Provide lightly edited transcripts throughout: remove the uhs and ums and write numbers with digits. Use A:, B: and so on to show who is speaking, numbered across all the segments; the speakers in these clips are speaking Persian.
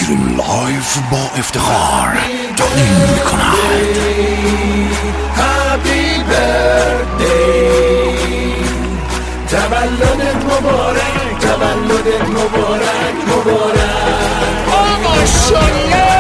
A: گرین لایف با افتخار تقدیم میکند
B: هپی بردی، تولدت مبارک، تولدت مبارک مبارک.
C: ماشاءالله.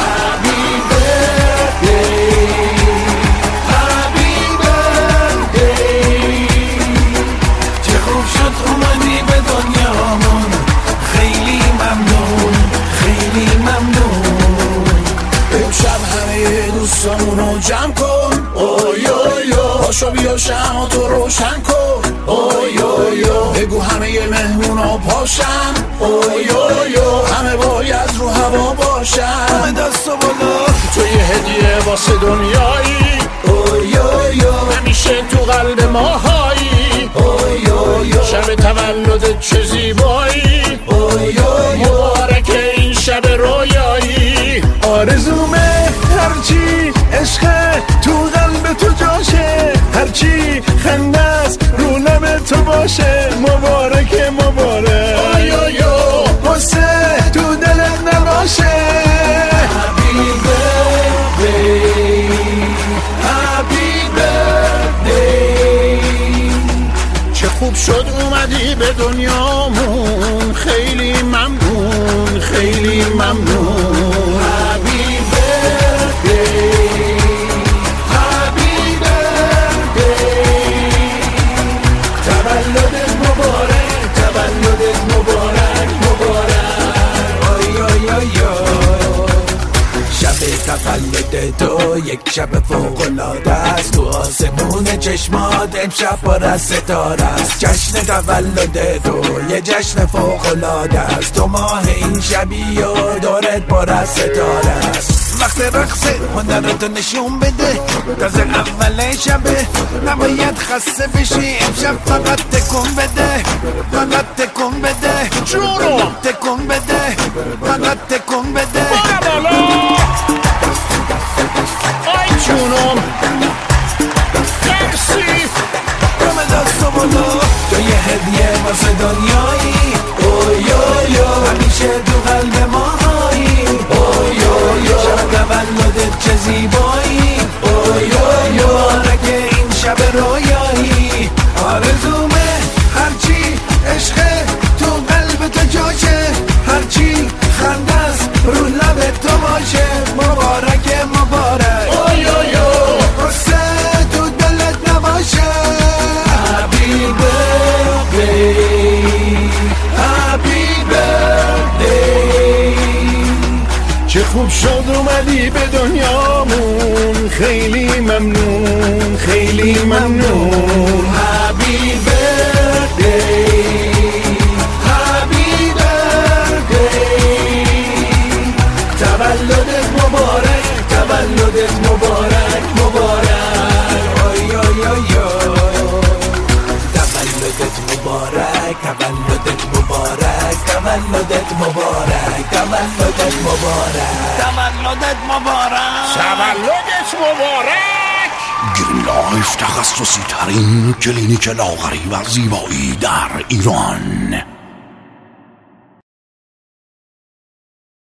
B: دوستامونو جمع کن، اوی اوی اوی، پاشو بیا شمع تو روشن کن، اوی اوی اوی، بگو همه مهمونا پاشن، اوی اوی اوی، همه باید رو هوا باشن. همه دستو بالا، تو یه هدیه واسه دنیایی، اوی اوی اوی، همیشه تو قلب ماهایی، اوی اوی اوی، شب تولدت چه زیبایی، اوی اوی، مبارک این شب رویایی. آرزومه هرچی عشق تو قلب تو جاشه، هرچی خنده است رو لب تو باشه، مبارک مبارک. آی آی آی، قصه تو دلت نباشه. Happy birthday، Happy birthday. چه خوب شد اومدی به دنیامون، خیلی ممنون خیلی ممنون. تولد تو یک شب فوق‌العاده است، تو آسمون چشمات امشب پر از ستاره است. جشن تولد تو یه جشن فوق‌العاده است، تو ماه این شبی و دورت پر از ستاره است. وقت رقص هنرتو نشون بده، تازه اول شبه نباید خسته بشی، امشب فقط تکون بده، فقط تکون بده جونو، تکون بده، فقط تکون بده. جونم مرسی. همه دستو بالا، تو یه هدیه واسه دنیایی، اوی اوی اوی، همیشه تو قلب ماهایی، اوی اوی اوی، شب تولدت چه زیبایی، اوی اوی اوی، مبارک این شب رویایی. آرزومه هرچی عشق تو قلب تو جاشه، هرچی خنده است رو لب تو باشه، مبارک مبارک. چه خوب شد اومدی به دنیامون، خیلی ممنون خیلی ممنون. Happy birthday، Happy birthday، تولدت مبارک، تولدت مبارک مبارک. آی آی آی آی، تولدت مبارک، تولدت مبارک، تولدت مبارک، تولدت مبارک، تولدت مبارک، تولدت مبارک.
A: گرین لایف تخصصی ترین کلینیک لاغری و زیبایی در ایران.